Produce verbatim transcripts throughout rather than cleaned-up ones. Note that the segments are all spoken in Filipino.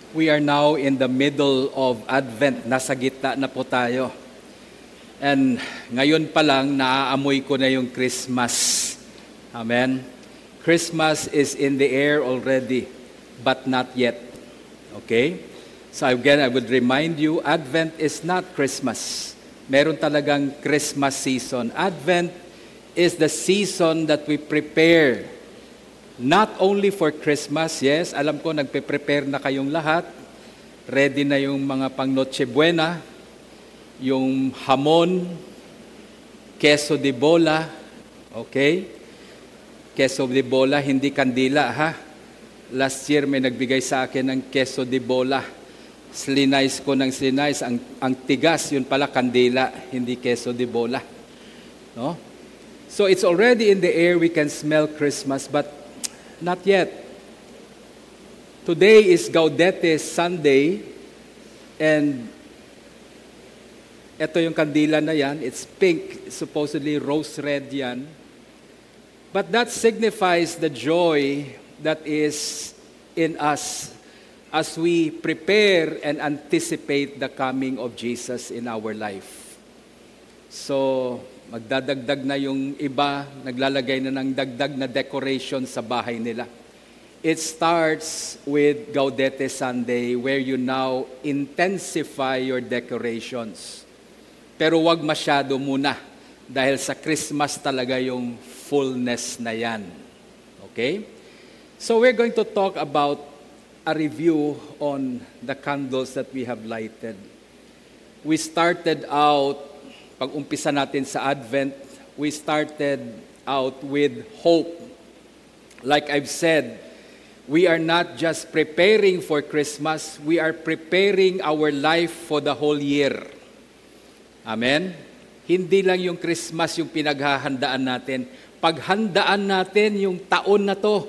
We are now in the middle of Advent. Nasa gitna na po tayo. And ngayon pa lang, naaamoy ko na yung Christmas. Amen? Christmas is in the air already, but not yet. Okay? So again, I would remind you, Advent is not Christmas. Meron talagang Christmas season. Advent is the season that we prepare not only for Christmas, yes, alam ko nagpe-prepare na kayong lahat. Ready na yung mga pang Noche Buena, yung hamon, queso de bola, okay? Queso de bola, hindi kandila, ha? Last year may nagbigay sa akin ng queso de bola. Slinais ko ng slinais, ang, ang tigas, yun pala kandila, hindi queso de bola. No? So it's already in the air, we can smell Christmas, but not yet. Today is Gaudete Sunday, and ito yung kandila na yan. It's pink, supposedly rose red yan. But that signifies the joy that is in us as we prepare and anticipate the coming of Jesus in our life. So, magdadagdag na yung iba, naglalagay na ng dagdag na decoration sa bahay nila. It starts with Gaudete Sunday where you now intensify your decorations. Pero wag masyado muna dahil sa Christmas talaga yung fullness na yan. Okay? So we're going to talk about a review on the candles that we have lighted. We started out pag-umpisa natin sa Advent, we started out with hope. Like I've said, we are not just preparing for Christmas, we are preparing our life for the whole year. Amen? Hindi lang yung Christmas yung pinaghahandaan natin. Paghandaan natin yung taon na to.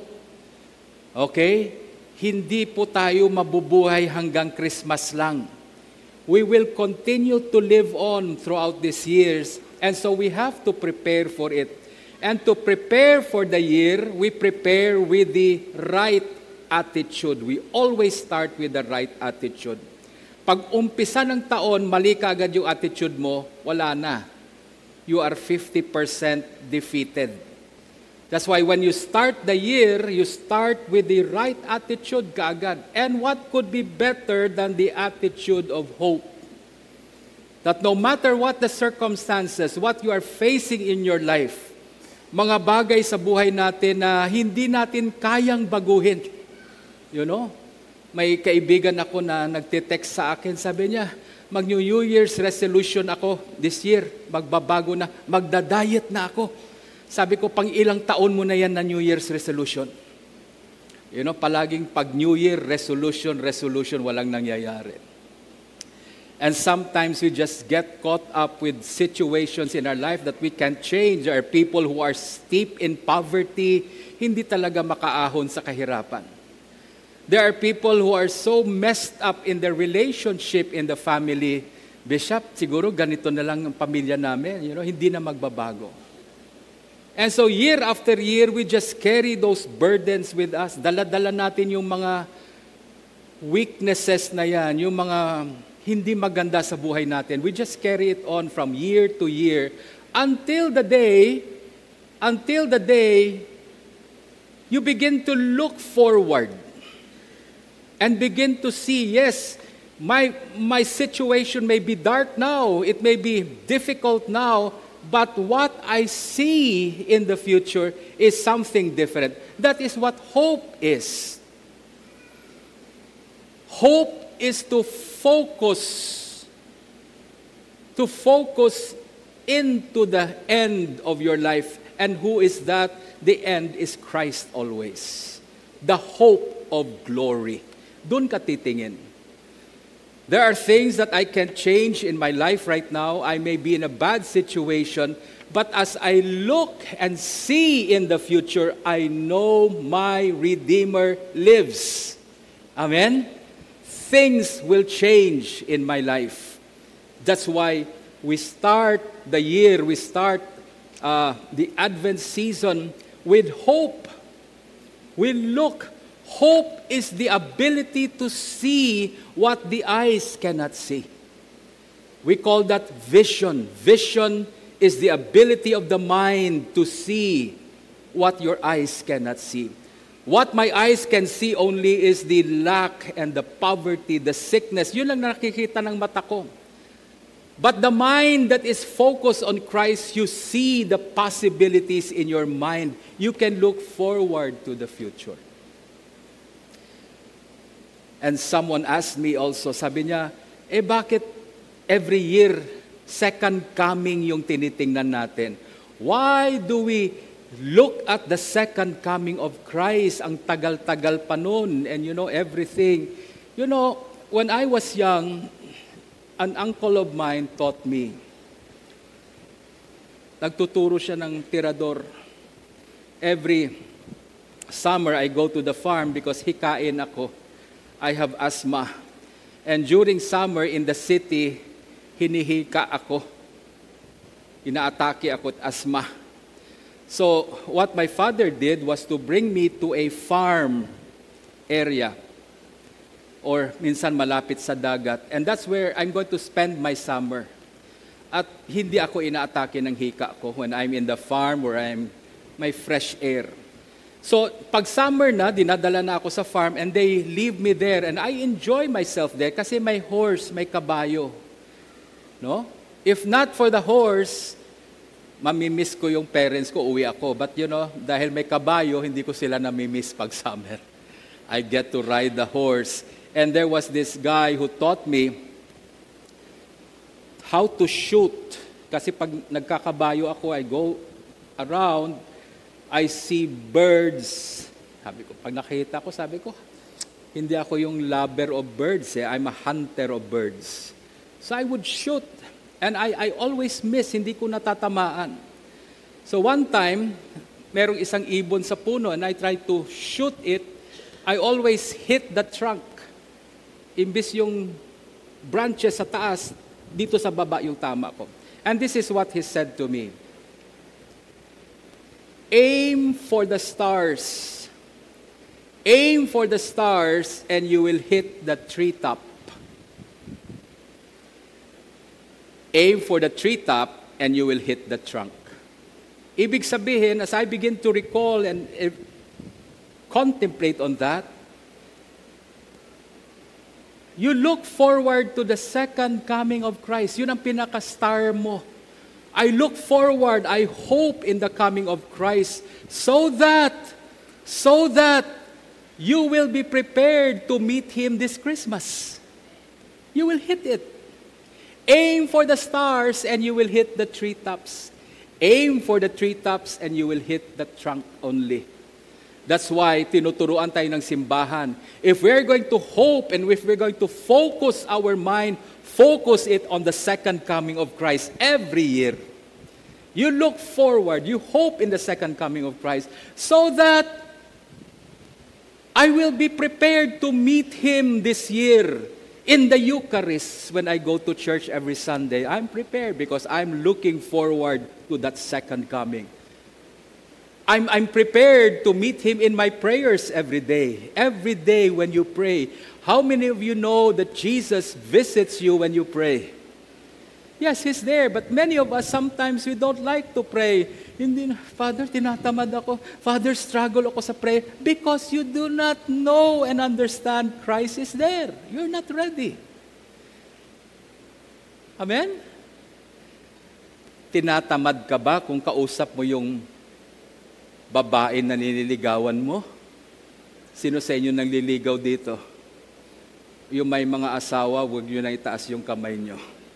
Okay? Hindi po tayo mabubuhay hanggang Christmas lang. We will continue to live on throughout these years, and so we have to prepare for it. And to prepare for the year, we prepare with the right attitude. We always start with the right attitude. Pag umpisa ng taon, mali ka agad yung attitude mo, wala na. You are fifty percent defeated. That's why when you start the year, you start with the right attitude kaagad. And what could be better than the attitude of hope? That no matter what the circumstances, what you are facing in your life, mga bagay sa buhay natin na hindi natin kayang baguhin. You know, may kaibigan ako na nagte-text sa akin, sabi niya, mag-New Year's resolution ako this year, magbabago na, magda-diet na ako. Sabi ko, pang ilang taon mo na yan na New Year's resolution? You know, palaging pag New Year, resolution, resolution, walang nangyayari. And sometimes we just get caught up with situations in our life that we can't change. There are people who are steep in poverty, hindi talaga makaahon sa kahirapan. There are people who are so messed up in their relationship in the family. Bishop, siguro ganito na lang ang pamilya namin. You know, hindi na magbabago. And so year after year, we just carry those burdens with us. Dala-dala natin yung mga weaknesses na yan, yung mga hindi maganda sa buhay natin. We just carry it on from year to year until the day, until the day you begin to look forward and begin to see, yes, my, my situation may be dark now, it may be difficult now, but what I see in the future is something different. That is what hope is. Hope is to focus, to focus into the end of your life. And who is that? The end is Christ always. The hope of glory. Doon ka titingin. There are things that I can change in my life right now. I may be in a bad situation, but as I look and see in the future, I know my Redeemer lives. Amen? Things will change in my life. That's why we start the year, we start uh, the Advent season with hope. We look Hope is the ability to see what the eyes cannot see. We call that vision. Vision is the ability of the mind to see what your eyes cannot see. What my eyes can see only is the lack and the poverty, the sickness. Yun lang nakikita ng mata ko. But the mind that is focused on Christ, you see the possibilities in your mind. You can look forward to the future. And someone asked me also, sabi niya, eh bakit every year, second coming yung tinitingnan natin? Why do we look at the second coming of Christ? Ang tagal-tagal pa nun, and you know, everything. You know, when I was young, an uncle of mine taught me. Nagtuturo siya ng tirador. Every summer, I go to the farm because hikain ako. I have asthma. And during summer in the city, hinihika ako. Inaatake ako at asthma. So, what my father did was to bring me to a farm area. Or minsan malapit sa dagat. And that's where I'm going to spend my summer. At hindi ako inaatake ng hika ko when I'm in the farm where I'm may fresh air. So, pag summer na, dinadala na ako sa farm and they leave me there and I enjoy myself there kasi may horse, may kabayo. No? If not for the horse, mamimiss ko yung parents ko, uwi ako. But you know, dahil may kabayo, hindi ko sila namimiss pag summer. I get to ride the horse. And there was this guy who taught me how to shoot. Kasi pag nagkakabayo ako, I go around, I see birds. Sabi ko, pag nakita ko, sabi ko, hindi ako yung lover of birds. Eh. I'm a hunter of birds. So I would shoot. And I, I always miss, hindi ko natatamaan. So one time, merong isang ibon sa puno and I tried to shoot it. I always hit the trunk. Imbis yung branches sa taas, dito sa baba yung tama ko. And this is what he said to me. Aim for the stars. Aim for the stars and you will hit the treetop. Aim for the treetop and you will hit the trunk. Ibig sabihin, as I begin to recall and uh, contemplate on that, you look forward to the second coming of Christ. Yun ang pinaka-star mo. I look forward, I hope in the coming of Christ so that, so that you will be prepared to meet Him this Christmas. You will hit it. Aim for the stars and you will hit the treetops. Aim for the treetops and you will hit the trunk only. That's why tinuturuan tayo ng simbahan. If we're going to hope and if we're going to focus our mind, focus it on the second coming of Christ every year. You look forward, you hope in the second coming of Christ so that I will be prepared to meet Him this year in the Eucharist when I go to church every Sunday. I'm prepared because I'm looking forward to that second coming. I'm, I'm prepared to meet Him in my prayers every day. Every day when you pray. How many of you know that Jesus visits you when you pray? Yes, He's there. But many of us, sometimes we don't like to pray. Hindi na, Father, tinatamad ako. Father, struggle ako sa prayer. Because you do not know and understand Christ is there. You're not ready. Amen? Tinatamad ka ba kung kausap mo yung babae na nililigawan mo? Sino sa inyo nang liligaw dito? Yung may mga asawa, huwag nyo na itaas yung kamay nyo.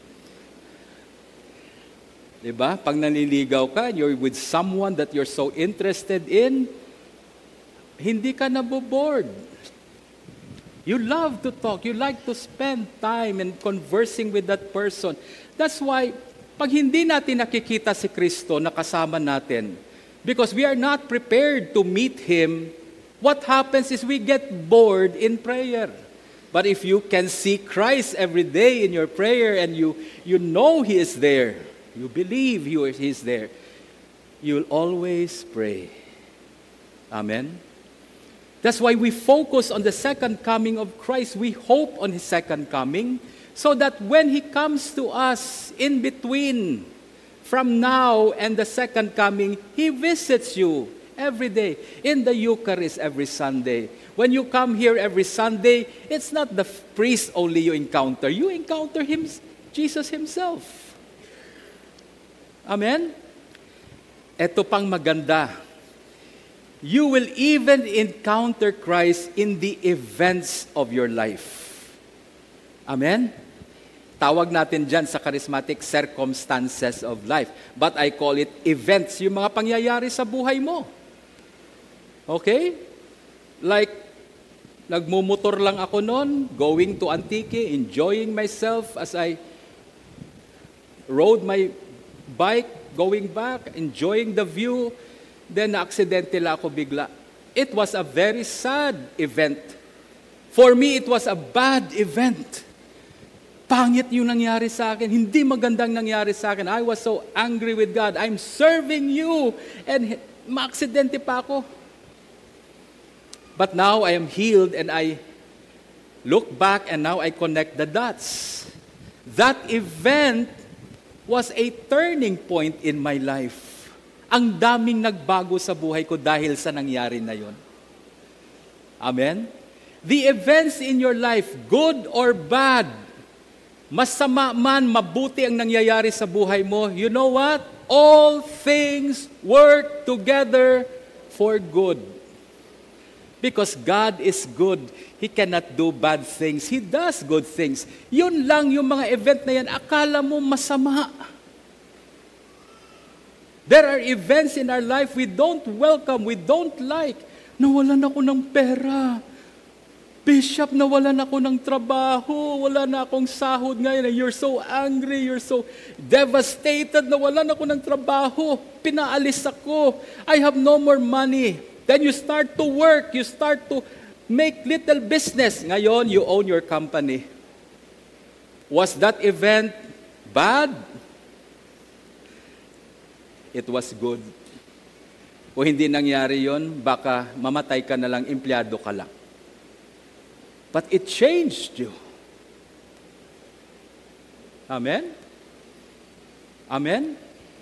Diba? Pag nanliligaw ka, you're with someone that you're so interested in, hindi ka nabobored. You love to talk. You like to spend time and conversing with that person. That's why, pag hindi natin nakikita si Kristo na kasama natin, because we are not prepared to meet Him, what happens is we get bored in prayer. But if you can see Christ every day in your prayer and you, you know He is there, you believe He is there, you'll always pray. Amen? That's why we focus on the second coming of Christ. We hope on His second coming so that when He comes to us in between, from now and the second coming, He visits you every day. In the Eucharist every Sunday. When you come here every Sunday, it's not the priest only you encounter. You encounter Him, Jesus Himself. Amen? Ito pang maganda. You will even encounter Christ in the events of your life. Amen? Tawag natin dyan sa charismatic circumstances of life. But I call it events, yung mga pangyayari sa buhay mo. Okay? Like, nagmumotor lang ako noon, going to Antique, enjoying myself as I rode my bike, going back, enjoying the view. Then, na-aksidente lang ako bigla. It was a very sad event. For me, it was a bad event. Pangit yung nangyari sa akin. Hindi magandang nangyari sa akin. I was so angry with God. I'm serving you. And ma-aksidente pa ako. But now I am healed and I look back and now I connect the dots. That event was a turning point in my life. Ang daming nagbago sa buhay ko dahil sa nangyari na yon. Amen? The events in your life, good or bad, masama man, mabuti ang nangyayari sa buhay mo, you know what? All things work together for good. Because God is good. He cannot do bad things. He does good things. Yun lang yung mga event na yan, akala mo masama. There are events in our life we don't welcome, we don't like. Nawalan ako ng pera. Bishop, nawalan ako ng trabaho. Wala na akong sahod ngayon. You're so angry, you're so devastated. Nawalan ako ng trabaho. Pinaalis ako. I have no more money. Then you start to work. You start to make little business. Ngayon, you own your company. Was that event bad? It was good. Kung hindi nangyari yon, baka mamatay ka na lang, empleyado ka lang. But it changed you. Amen? Amen?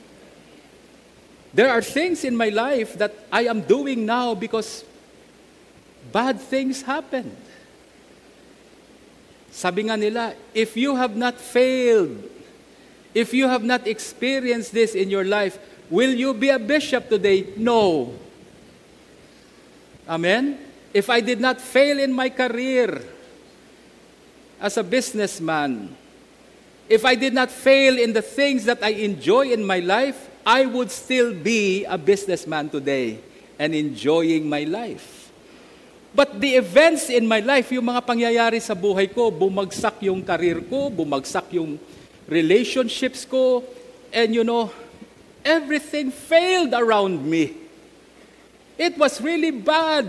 There are things in my life that I am doing now because bad things happened. Sabi nga nila, if you have not failed, if you have not experienced this in your life, will you be a bishop today? No. Amen? If I did not fail in my career as a businessman, if I did not fail in the things that I enjoy in my life, I would still be a businessman today and enjoying my life. But the events in my life, yung mga pangyayari sa buhay ko, bumagsak yung career ko, bumagsak yung relationships ko, and you know, everything failed around me. It was really bad.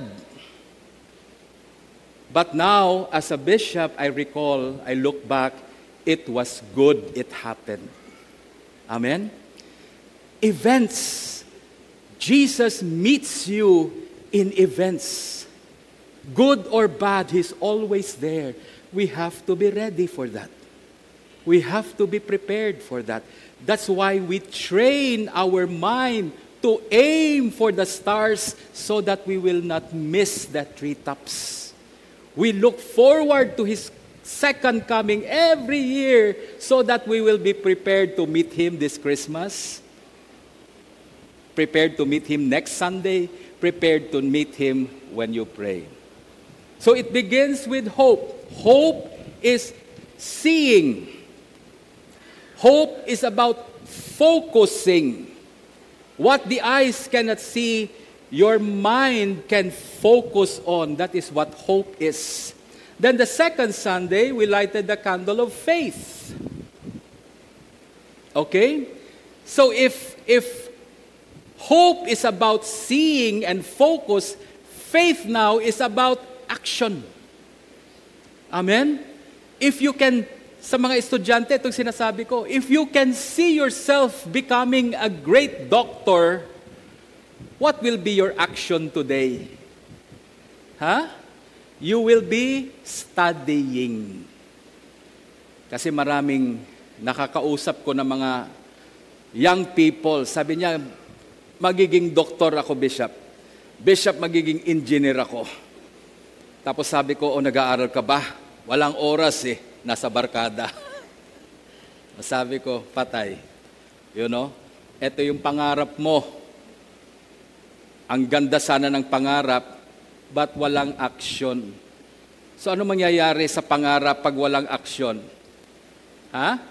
But now, as a bishop, I recall, I look back, it was good it happened. Amen? Events. Jesus meets you in events. Good or bad, He's always there. We have to be ready for that. We have to be prepared for that. That's why we train our mind to aim for the stars so that we will not miss the treetops. We look forward to His second coming every year so that we will be prepared to meet Him this Christmas, prepared to meet Him next Sunday, prepared to meet Him when you pray. So it begins with hope. Hope is seeing. Hope is about focusing. What the eyes cannot see, your mind can focus on. That is what hope is. Then the second Sunday, we lighted the candle of faith. Okay? So if if hope is about seeing and focus, faith now is about action. Amen? If you can, sa mga estudyante, itong sinasabi ko, if you can see yourself becoming a great doctor, what will be your action today? Ha? You will be studying. Kasi maraming nakakausap ko ng mga young people, sabi niya, magiging doktor ako, Bishop. Bishop, magiging engineer ako. Tapos sabi ko, o nag-aaral ka ba? Walang oras eh, nasa barkada. Sabi ko, patay. You know, ito yung pangarap mo. Ang ganda sana ng pangarap, but walang aksyon. So ano mangyayari sa pangarap pag walang aksyon? Ha?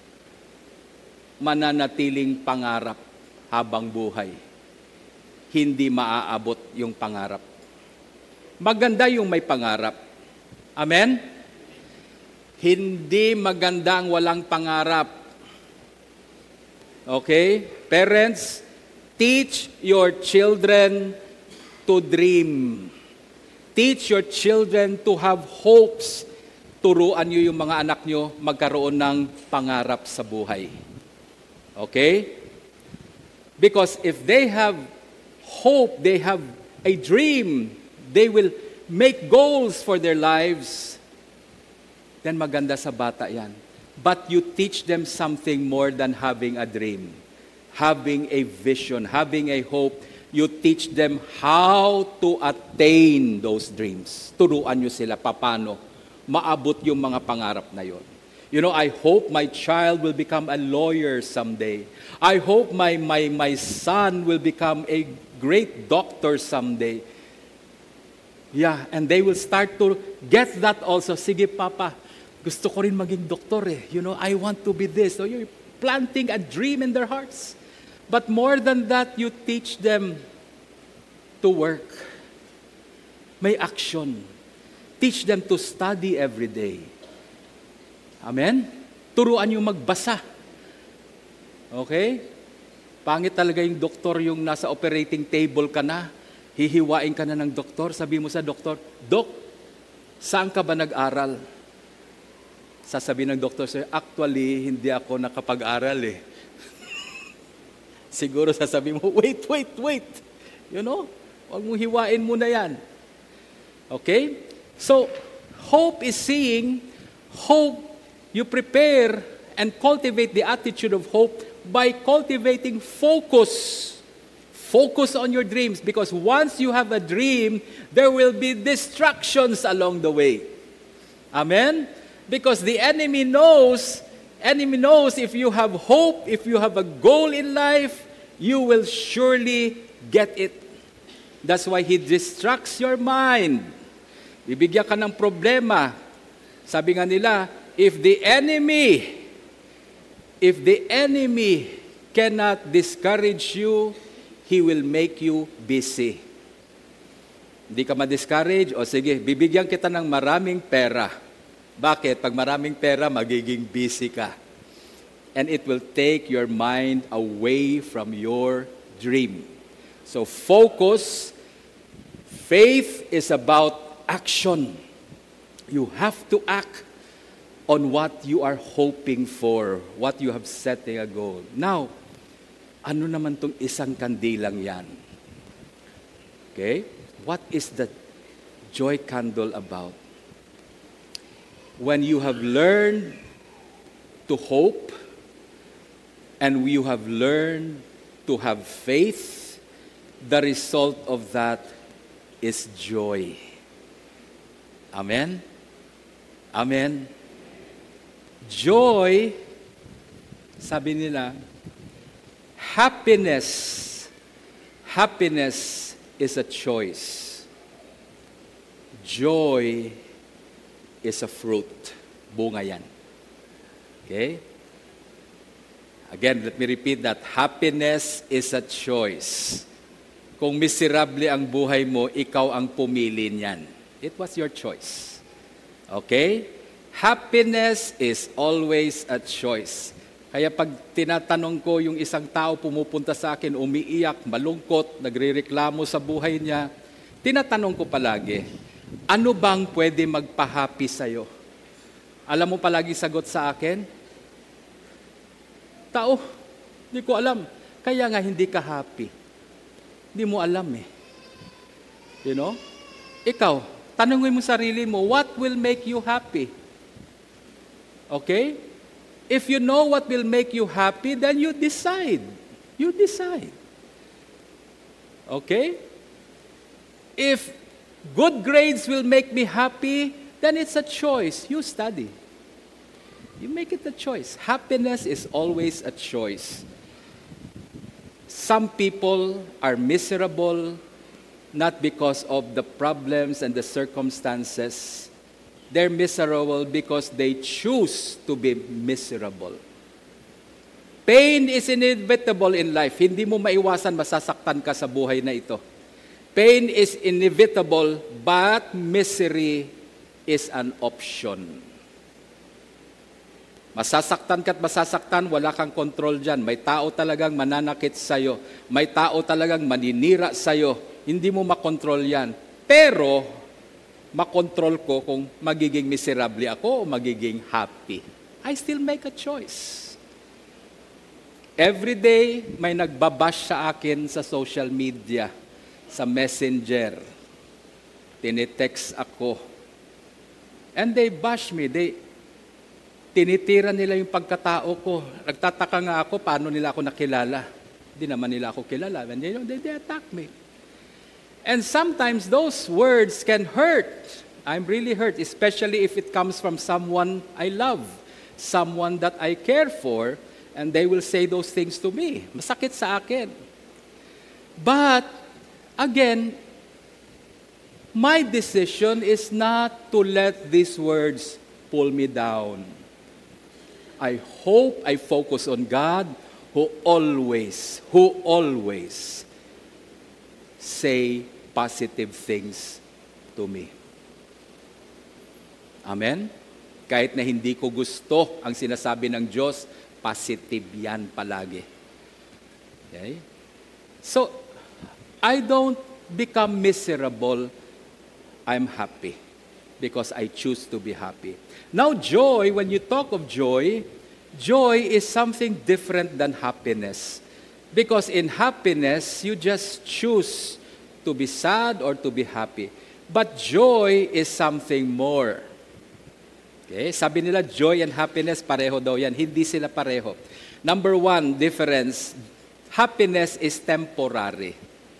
Mananatiling pangarap habang buhay. Hindi maaabot yung pangarap. Maganda yung may pangarap. Amen? Hindi maganda ang walang pangarap. Okay? Parents, teach your children to dream. Teach your children to have hopes. Turuan nyo yung mga anak nyo magkaroon ng pangarap sa buhay. Okay? Because if they have hope, they have a dream, they will make goals for their lives, then maganda sa bata yan. But you teach them something more than having a dream, having a vision, having a hope. You teach them how to attain those dreams. Turuan nyo sila paano maabot yung mga pangarap na yon. You know, I hope my child will become a lawyer someday. I hope my, my, my son will become a great doctor someday. Yeah, and they will start to get that also. Sige, Papa, gusto ko rin maging doktor eh. You know, I want to be this. So you're planting a dream in their hearts. But more than that, you teach them to work. May action. Teach them to study every day. Amen? Turuan yung magbasa. Okay? Pangit talaga yung doktor yung nasa operating table ka na. Hihiwain ka na ng doktor. Sabi mo sa doktor, Dok, saan ka ba nag-aral? Sasabihin ng doktor sa'yo, actually, hindi ako nakapag-aral eh. Siguro sasabihin mo, wait, wait, wait. You know, huwag mong hiwain muna yan. Okay? So, hope is seeing, hope, you prepare and cultivate the attitude of hope by cultivating focus. Focus on your dreams, because once you have a dream, there will be distractions along the way. Amen? Because the enemy knows, enemy knows if you have hope, if you have a goal in life, you will surely get it. That's why he distracts your mind. Bibigyan ka ng problema. Sabi nga nila, if the enemy, if the enemy cannot discourage you, he will make you busy. Hindi ka ma-discourage? O sige, bibigyan kita ng maraming pera. Bakit? Pag maraming pera, magiging busy ka. And it will take your mind away from your dream. So focus. Faith is about action. You have to act on what you are hoping for, what you have set a goal. Now, ano naman tong isang kandilang yan? Okay? What is the joy candle about? When you have learned to hope and you have learned to have faith, the result of that is joy. Amen? Amen? Joy, sabi nila, happiness, happiness is a choice. Joy is a fruit. Bunga yan. Okay? Again, let me repeat that. Happiness is a choice. Kung miserable ang buhay mo, ikaw ang pumili niyan. It was your choice. Okay? Happiness is always a choice. Kaya pag tinatanong ko yung isang tao pumupunta sa akin, umiiyak, malungkot, nagrereklamo sa buhay niya, tinatanong ko palagi, ano bang pwede magpa-happy sa'yo? Alam mo palagi sagot sa akin? Tao, hindi ko alam. Kaya nga hindi ka happy. Hindi mo alam eh. You know? Ikaw, tanungin mo sarili mo, what will make you happy? Okay? If you know what will make you happy, then you decide. You decide. Okay? If good grades will make me happy, then it's a choice. You study. You make it a choice. Happiness is always a choice. Some people are miserable not because of the problems and the circumstances. They're miserable because they choose to be miserable. Pain is inevitable in life. Hindi mo maiwasan, masasaktan ka sa buhay na ito. Pain is inevitable, but misery is an option. Masasaktan ka't masasaktan, wala kang kontrol dyan. May tao talagang mananakit sa'yo. May tao talagang maninira sa'yo. Hindi mo makontrol yan. Pero, makontrol ko kung magiging miserable ako o magiging happy. I still make a choice. Every day, may nagbabash sa akin sa social media, sa messenger. Tinitext ako. And they bash me. They Tinitira nila yung pagkatao ko. Nagtataka nga ako, paano nila ako nakilala. Hindi naman nila ako kilala. And they, they, they attack me. And sometimes those words can hurt. I'm really hurt, especially if it comes from someone I love, someone that I care for, and they will say those things to me. Masakit sa akin. But, again, my decision is not to let these words pull me down. I hope I focus on God who always, who always say positive things to me. Amen? Kahit na hindi ko gusto ang sinasabi ng Diyos, positive yan palagi. Okay? So, I don't become miserable. I'm happy because I choose to be happy. Now, joy, when you talk of joy, joy is something different than happiness. Because in happiness, you just choose to be sad or to be happy. But joy is something more. Okay? Sabi nila, joy and happiness, pareho daw yan. Hindi sila pareho. Number one difference, happiness is temporary.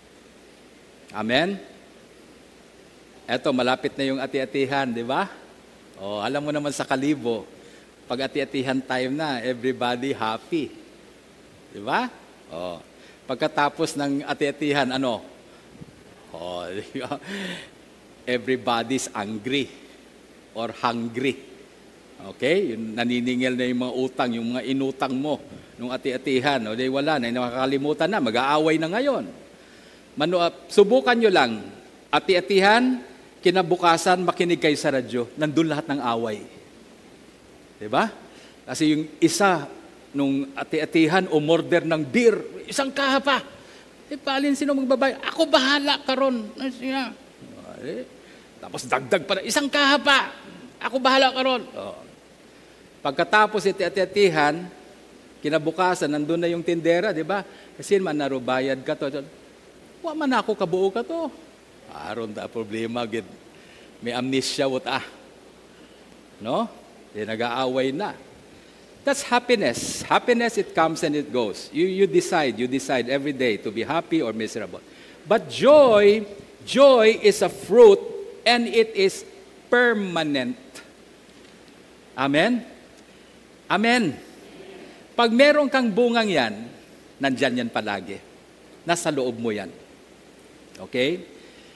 Amen? Eto, malapit na yung ati-atihan, di ba? Oh, alam mo naman sa Kalibo, pag ati-atihan time na, everybody happy. Di ba? Oh, pagkatapos ng ati-atihan, ano? Oh, everybody's angry or hungry. Okay? Yung naniningil na yung mga utang, yung mga inutang mo nung ati-atihan. O, di wala na, nakakalimutan na, mag-aaway na ngayon. Manu, uh, subukan nyo lang, ati-atihan, kinabukasan, makinig kayo sa radyo, nandun lahat ng away. Diba? Kasi yung isa, nung ati-atihan, umorder ng beer, isang kaha pa. Eh, palin sino magbabay? Ako bahala ka ron. Eh, tapos dagdag pa na, isang kaha pa. Ako bahala ka ron. Oh. Pagkatapos iti-ati-atihan, kinabukasan, nandun na yung tindera, di ba? Kasi man narubayad ka to. Wa man ako kabuo ka to. Aron ta problema gid. May amnesia what ah. No? Di nag-aaway na. That's happiness. Happiness, it comes and it goes. You you decide, you decide every day to be happy or miserable. But joy, joy is a fruit and it is permanent. Amen? Amen. Pag meron kang bungang yan, nandyan yan palagi. Nasa loob mo yan. Okay?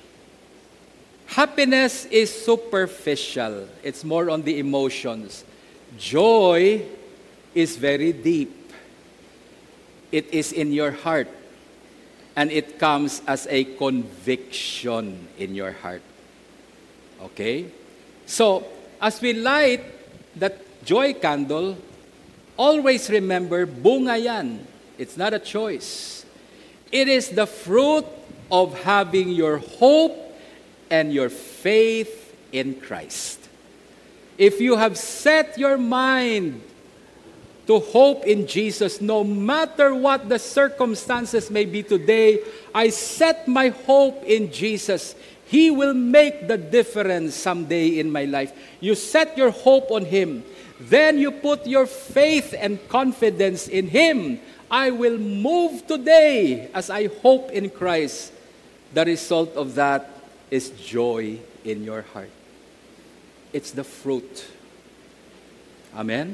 Happiness is superficial. It's more on the emotions. Joy is very deep. It is in your heart. And it comes as a conviction in your heart. Okay? So, as we light that joy candle, always remember, bunga yan. It's not a choice. It is the fruit of having your hope and your faith in Christ. If you have set your mind to hope in Jesus, no matter what the circumstances may be today, I set my hope in Jesus. He will make the difference someday in my life. You set your hope on Him. Then you put your faith and confidence in Him. I will move today as I hope in Christ. The result of that is joy in your heart. It's the fruit. Amen?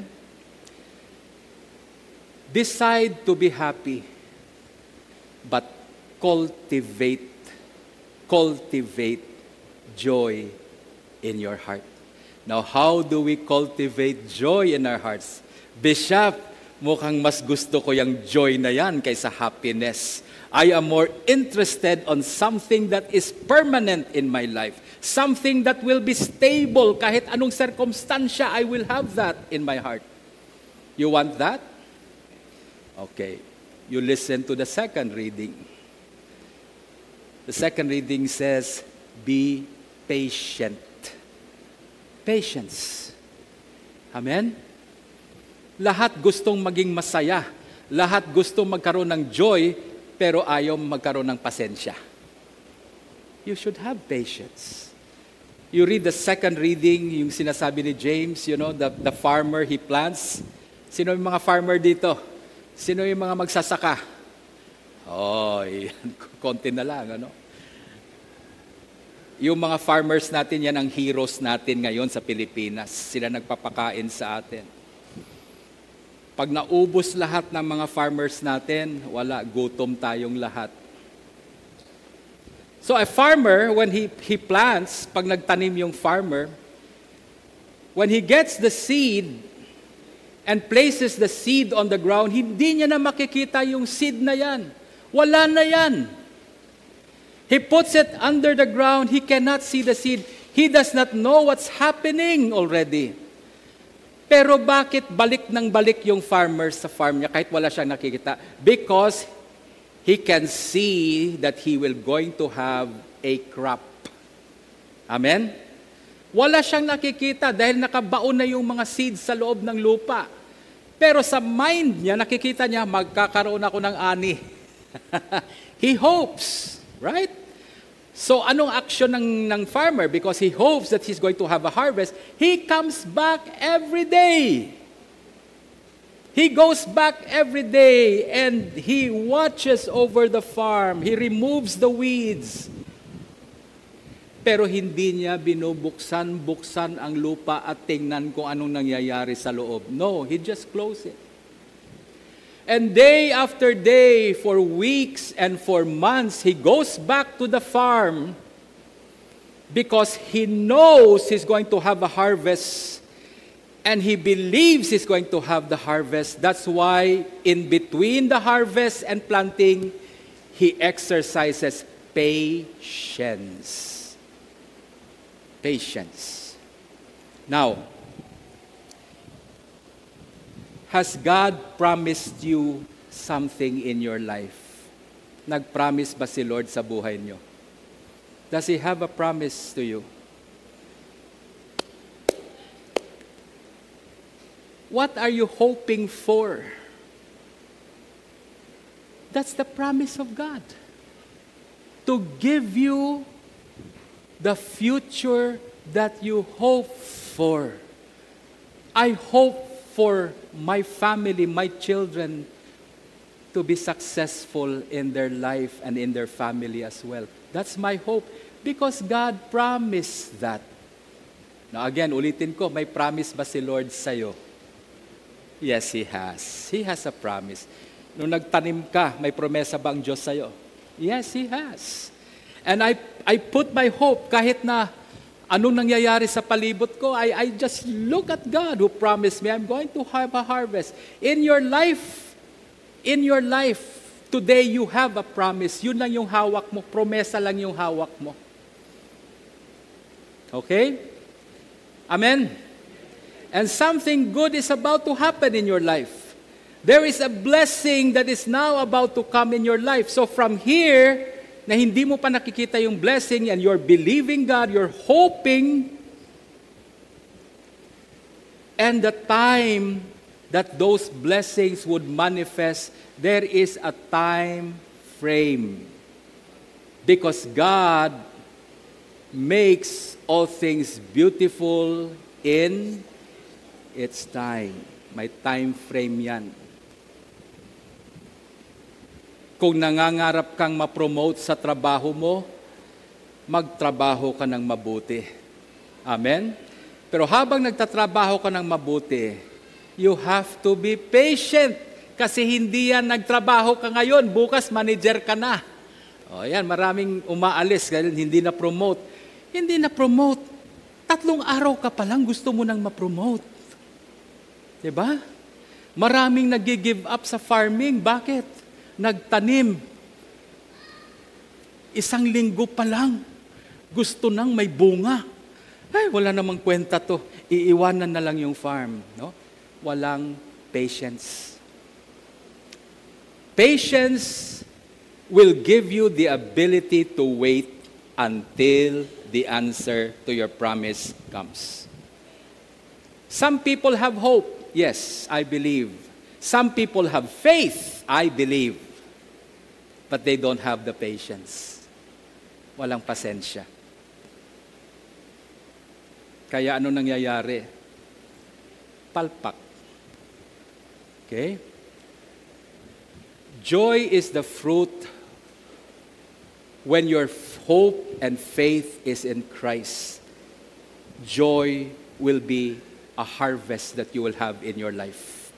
Decide to be happy, but cultivate, cultivate joy in your heart. Now, how do we cultivate joy in our hearts? Bishop, mukhang mas gusto ko yung joy na yan kaysa happiness. I am more interested on something that is permanent in my life. Something that will be stable. Kahit anong circumstansya, I will have that in my heart. You want that? Okay. You listen to the second reading. The second reading says, be patient. Patience. Amen? Lahat gustong maging masaya. Lahat gustong magkaroon ng joy, pero ayaw magkaroon ng pasensya. You should have patience. You read the second reading, yung sinasabi ni James, you know, the, the farmer, he plants. Sino yung mga farmer dito? Sino yung mga magsasaka? Oh, yan, konti na lang, ano? Yung mga farmers natin, yan ang heroes natin ngayon sa Pilipinas. Sila nagpapakain sa atin. Pag naubos lahat ng mga farmers natin, wala, gutom tayong lahat. So a farmer, when he, he plants, pag nagtanim yung farmer, when he gets the seed and places the seed on the ground, hindi niya na makikita yung seed na yan. Wala na yan. He puts it under the ground. He cannot see the seed. He does not know what's happening already. Pero bakit balik ng balik yung farmer sa farm niya kahit wala siyang nakikita? Because he can see that he will going to have a crop. Amen? Wala siyang nakikita dahil nakabaon na yung mga seeds sa loob ng lupa. Pero sa mind niya, nakikita niya, magkakaroon ako ng ani. He hopes. Right? So, anong action ng, ng farmer? Because he hopes that he's going to have a harvest, he comes back every day. He goes back every day and he watches over the farm. He removes the weeds. Pero hindi niya binubuksan-buksan ang lupa at tingnan kung anong nangyayari sa loob. No, he just closes it. And day after day, for weeks and for months, he goes back to the farm because he knows he's going to have a harvest and he believes he's going to have the harvest. That's why in between the harvest and planting, he exercises patience. Patience. Now, has God promised you something in your life? Nag-promise ba si Lord sa buhay niyo? Does He have a promise to you? What are you hoping for? That's the promise of God. To give you the future that you hope for. I hope for my family, my children, to be successful in their life and in their family as well. That's my hope because God promised that. Now again, ulitin ko, may promise ba si Lord sa'yo? Yes, He has. He has a promise. Nung nagtanim ka, may promesa ba ang Diyos sa'yo? Yes, He has. And I, I put my hope kahit na anong nangyayari sa palibot ko, I, I just look at God who promised me I'm going to have a harvest. In your life, in your life, today you have a promise. Yun lang yung hawak mo. Promesa lang yung hawak mo. Okay? Amen? And something good is about to happen in your life. There is a blessing that is now about to come in your life. So from here, na hindi mo pa nakikita yung blessing and you're believing God, you're hoping, and the time that those blessings would manifest, there is a time frame. Because God makes all things beautiful in its time. May time frame yan. Kung nangangarap kang ma-promote sa trabaho mo, magtrabaho ka ng mabuti. Amen? Pero habang nagtatrabaho ka ng mabuti, you have to be patient. Kasi hindi yan nagtrabaho ka ngayon, bukas manager ka na. O yan, maraming umaalis, dahil hindi na-promote. Hindi na-promote. Tatlong araw ka pa lang, gusto mo nang ma-promote. Diba? Maraming nag-give up sa farming. Bakit? Nagtanim. Isang linggo pa lang, gusto nang may bunga. Ay, wala namang kwenta to. Iiwanan na lang yung farm. No? Walang patience. Patience will give you the ability to wait until the answer to your promise comes. Some people have hope. Yes, I believe. Some people have faith. I believe. But they don't have the patience. Walang pasensya. Kaya ano nangyayari? Palpak. Okay? Joy is the fruit when your hope and faith is in Christ. Joy will be a harvest that you will have in your life.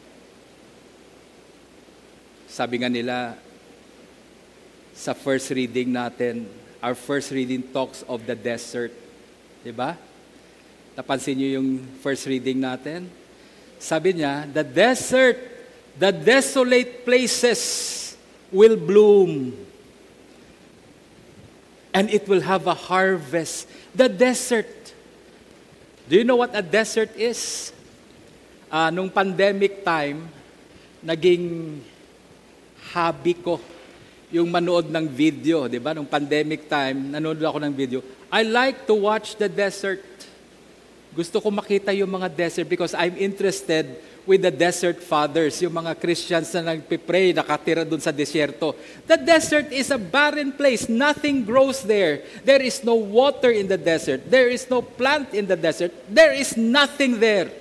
Sabi nga nila, sa first reading natin, our first reading talks of the desert. Diba? Napansin niyo yung first reading natin? Sabi niya, the desert, the desolate places will bloom. And it will have a harvest. The desert. Do you know what a desert is? Uh, nung pandemic time, naging hobby ko yung manood ng video, di ba? Nung pandemic time, nanood ako ng video. I like to watch the desert. Gusto ko makita yung mga desert because I'm interested with the desert fathers, yung mga Christians na nagpipray, nakatira dun sa desierto. The desert is a barren place. Nothing grows there. There is no water in the desert. There is no plant in the desert. There is nothing there.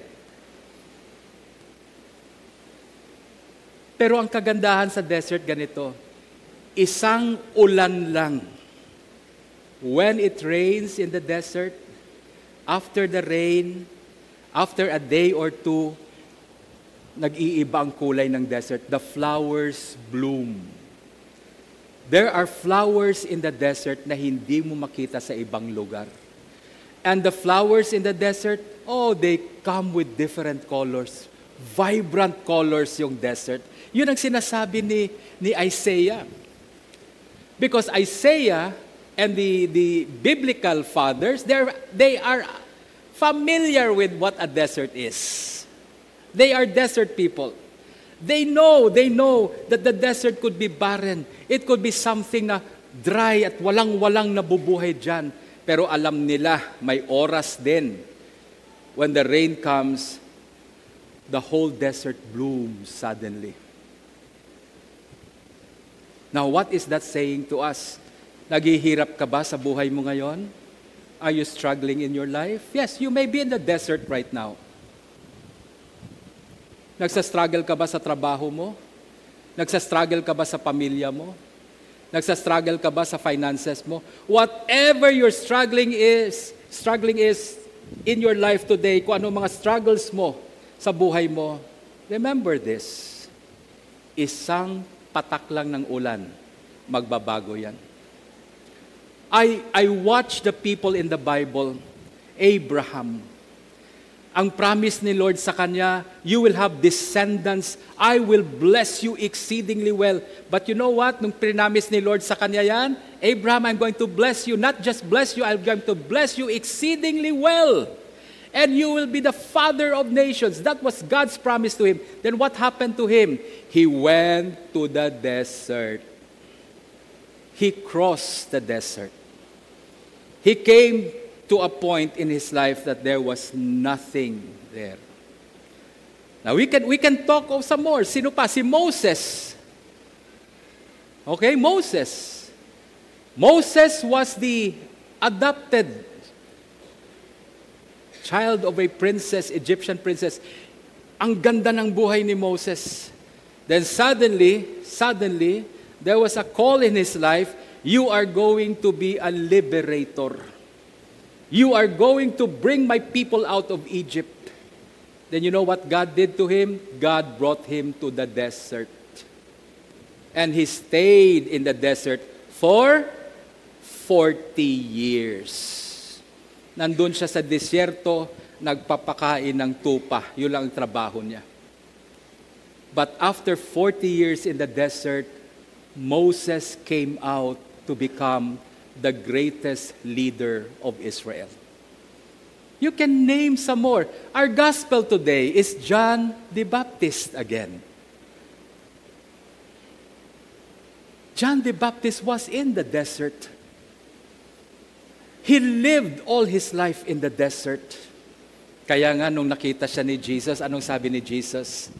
Pero ang kagandahan sa desert ganito, isang ulan lang. When it rains in the desert, after the rain, after a day or two, nag-iiba ang kulay ng desert. The flowers bloom. There are flowers in the desert na hindi mo makita sa ibang lugar. And the flowers in the desert, oh, they come with different colors. Vibrant colors yung desert. Yun ang sinasabi ni, ni Isaiah. Because Isaiah and the, the biblical fathers, they are familiar with what a desert is. They are desert people. They know, they know that the desert could be barren. It could be something na dry at walang-walang nabubuhay dyan. Pero alam nila, may oras din. When the rain comes, the whole desert blooms suddenly. Now, what is that saying to us? Naghihirap ka ba sa buhay mo ngayon? Are you struggling in your life? Yes, you may be in the desert right now. Nagsastruggle ka ba sa trabaho mo? Nagsastruggle ka ba sa pamilya mo? Nagsastruggle ka ba sa finances mo? Whatever your struggling is, struggling is in your life today, kung ano mga struggles mo sa buhay mo, remember this. Isang patak lang ng ulan, magbabago yan. I, I watch the people in the Bible, Abraham. Ang promise ni Lord sa kanya, you will have descendants, I will bless you exceedingly well. But you know what? Nung prinamis ni Lord sa kanya yan, Abraham, I'm going to bless you. Not just bless you, I'm going to bless you exceedingly well. And you will be the father of nations. That was God's promise to him. Then what happened to him? He went to the desert. He crossed the desert. He came to a point in his life that there was nothing there. Now we can we can talk of some more. Sino pa? Si Moses. Okay, Moses. Moses was the adopted child of a princess, Egyptian princess. Ang ganda ng buhay ni Moses. Then suddenly, suddenly, there was a call in his life, you are going to be a liberator. You are going to bring my people out of Egypt. Then you know what God did to him? God brought him to the desert. And he stayed in the desert for forty years. Nandun siya sa disyerto, nagpapakain ng tupa. Yun lang ang trabaho niya. But after forty years in the desert, Moses came out to become the greatest leader of Israel. You can name some more. Our gospel today is John the Baptist again. John the Baptist was in the desert. He lived all his life in the desert. Kaya nga nung nakita siya ni Jesus, anong sabi ni Jesus?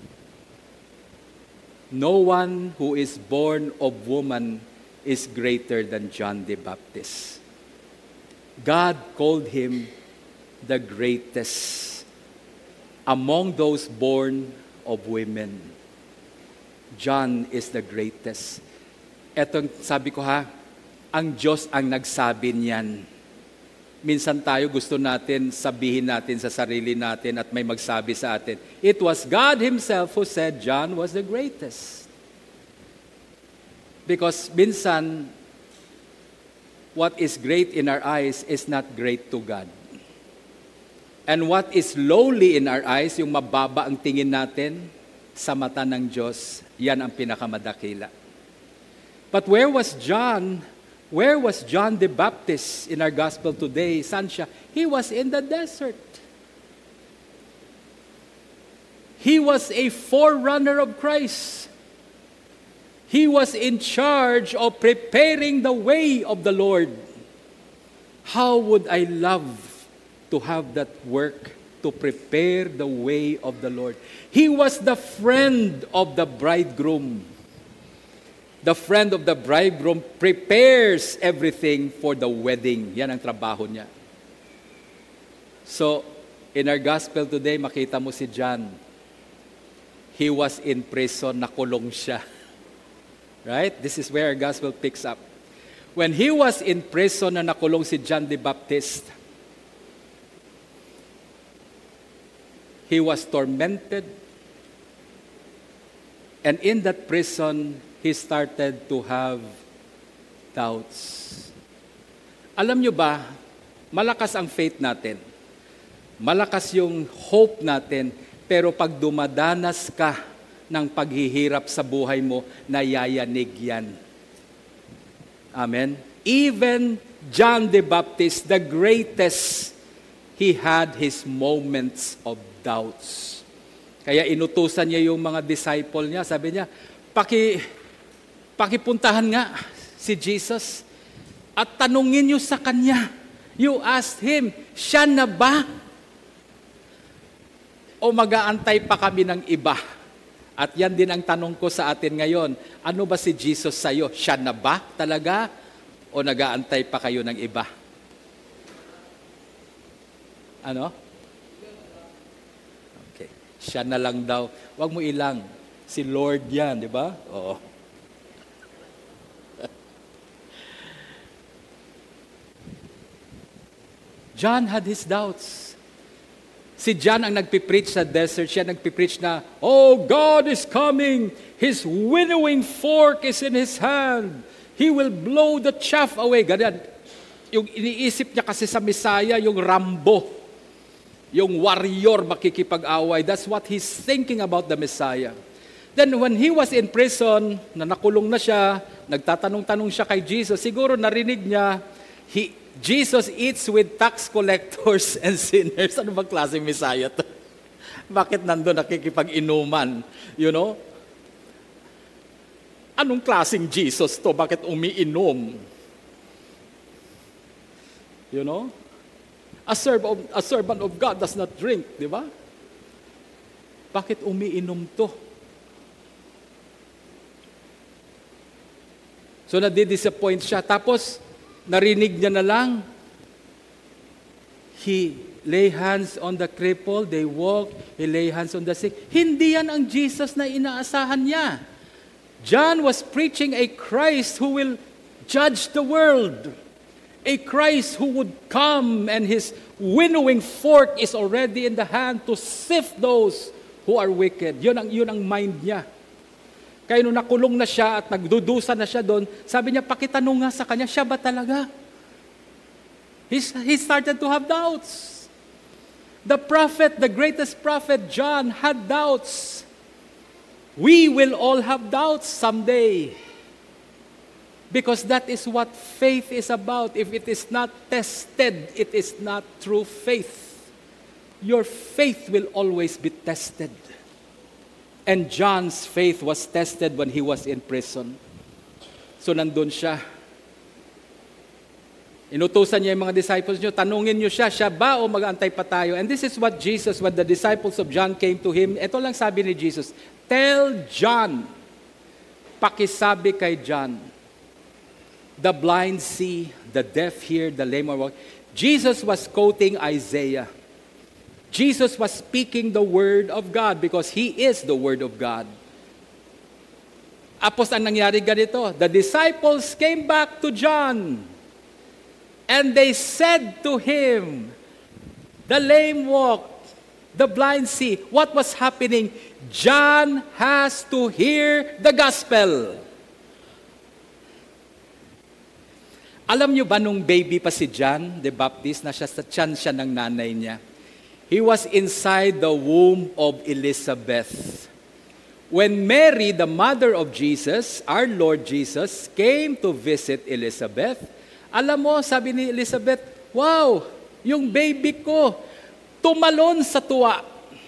No one who is born of woman is greater than John the Baptist. God called him the greatest among those born of women. John is the greatest. Etong sabi ko ha, ang Diyos ang nagsabi niyan. Minsan tayo gusto natin sabihin natin sa sarili natin at may magsabi sa atin. It was God Himself who said John was the greatest. Because minsan, what is great in our eyes is not great to God. And what is lowly in our eyes, yung mababa ang tingin natin sa mata ng Diyos, yan ang pinakamadakila. But where was John? Where was John the Baptist in our gospel today? Saan siya? He was in the desert. He was a forerunner of Christ. He was in charge of preparing the way of the Lord. How would I love to have that work to prepare the way of the Lord? He was the friend of the bridegroom. The friend of the bridegroom prepares everything for the wedding. Yan ang trabaho niya. So, in our gospel today, makita mo si John. He was in prison, nakulong siya. Right? This is where our gospel picks up. When he was in prison na nakulong si John the Baptist, he was tormented. And in that prison, he started to have doubts. Alam nyo ba, malakas ang faith natin. Malakas yung hope natin. Pero pag dumadanas ka ng paghihirap sa buhay mo, nayayanig yan. Amen? Even John the Baptist, the greatest, he had his moments of doubts. Kaya inutusan niya yung mga disciple niya. Sabi niya, paki, pakipuntahan nga si Jesus at tanungin niyo sa kanya. You asked him, siya na ba? O mag-aantay pa kami ng iba? At yan din ang tanong ko sa atin ngayon. Ano ba si Jesus sa'yo? Siya na ba talaga? O nag-aantay pa kayo ng iba? Ano? Okay. Siya na lang daw. Huwag mo ilang. Si Lord yan, di ba? Oo. John had his doubts. Si John ang nagpipreach sa desert. Siya nagpipreach na, oh, God is coming. His winnowing fork is in His hand. He will blow the chaff away. Ganyan. Yung iniisip niya kasi sa Messiah, yung Rambo. Yung warrior makikipag-away. That's what he's thinking about the Messiah. Then when he was in prison, na nakulong na siya, nagtatanong-tanong siya kay Jesus, siguro narinig niya, he, Jesus eats with tax collectors and sinners. Ano bang klaseng Messiah to? Bakit nandun nakikipag-inuman? You know? Anong klaseng Jesus to? Bakit umiinom? You know? A servant of, a servant of God does not drink, di ba? Bakit umiinom to? So, nadidisappoint siya. Tapos, Narinig niya na lang. He lay hands on the cripple, they walk, he lay hands on the sick. Hindi yan ang Jesus na inaasahan niya. John was preaching a Christ who will judge the world. A Christ who would come and his winnowing fork is already in the hand to sift those who are wicked. Yun ang, yun ang mind niya. Kaya nung nakulong na siya at nagdudusa na siya doon, sabi niya, pakitanong nga sa kanya, siya ba talaga? He, he started to have doubts. The prophet, the greatest prophet, John, had doubts. We will all have doubts someday. Because that is what faith is about. If it is not tested, it is not true faith. Your faith will always be tested. And John's faith was tested when he was in prison. So nandun siya. Inutusan niya yung mga disciples niyo, tanungin niyo siya, siya ba o mag-aantay pa tayo? And this is what Jesus, when the disciples of John came to him, ito lang sabi ni Jesus, tell John, pakisabi kay John, the blind see, the deaf hear, the lame walk. Jesus was quoting Isaiah. Jesus was speaking the word of God because he is the word of God. Apos ang nangyari ganito, the disciples came back to John. And they said to him, the lame walk, the blind see. What was happening? John has to hear the gospel. Alam niyo ba nung baby pa si John the Baptist, na siya sa tiyan siya ng nanay niya? He was inside the womb of Elizabeth. When Mary, the mother of Jesus, our Lord Jesus, came to visit Elizabeth, alam mo, sabi ni Elizabeth, wow, yung baby ko, tumalon sa tuwa.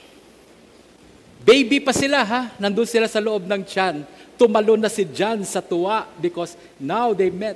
Baby pa sila ha, nandun sila sa loob ng tiyan. Tumalon na si John sa tuwa because now they met.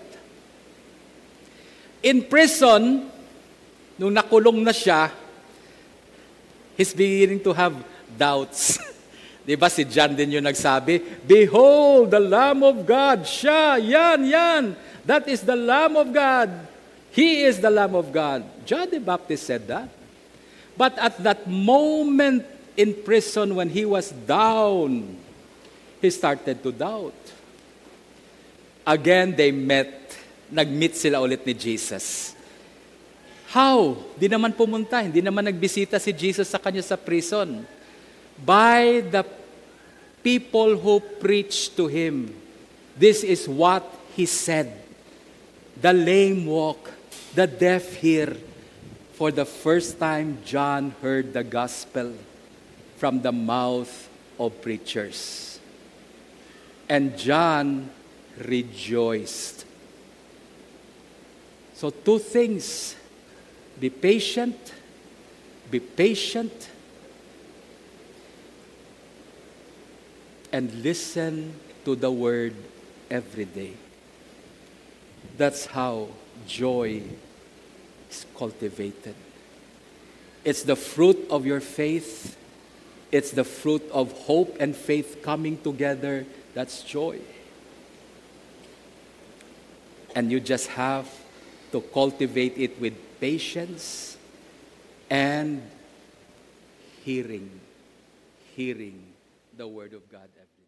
In prison, nung nakulong na siya, he's beginning to have doubts. Di ba si John din yung nagsabi, behold, the Lamb of God, siya, yan, yan. That is the Lamb of God. He is the Lamb of God. John the Baptist said that. But at that moment in prison when he was down, he started to doubt. Again, they met. Nag-meet sila ulit ni Jesus. How? Di naman pumunta. Hindi naman nagbisita si Jesus sa kanya sa prison. By the people who preached to him. This is what he said. The lame walk, the deaf hear. For the first time, John heard the gospel from the mouth of preachers. And John rejoiced. So two things. Be patient. Be patient. And listen to the word every day. That's how joy is cultivated. It's the fruit of your faith. It's the fruit of hope and faith coming together. That's joy. And you just have to cultivate it with patience and hearing. Hearing the word of God every day.